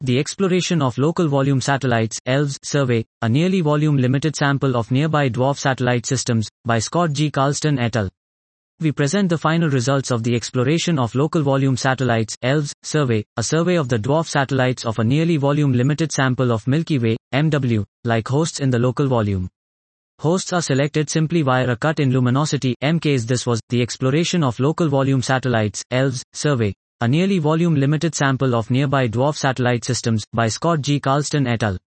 The Exploration of Local Volume Satellites, ELVS, Survey, a Nearly Volume Limited Sample of Nearby Dwarf Satellite Systems, by Scott G. Carlston et al. We present the final results of the Exploration of Local Volume Satellites, ELVS, Survey, a survey of the dwarf satellites of a nearly volume limited sample of Milky Way, MW, like hosts in the local volume. Hosts are selected simply via a cut in luminosity, MKs. This was the Exploration of Local Volume Satellites, ELVS, Survey, a nearly volume limited sample of nearby dwarf satellite systems, by Scott G. Carlston et al.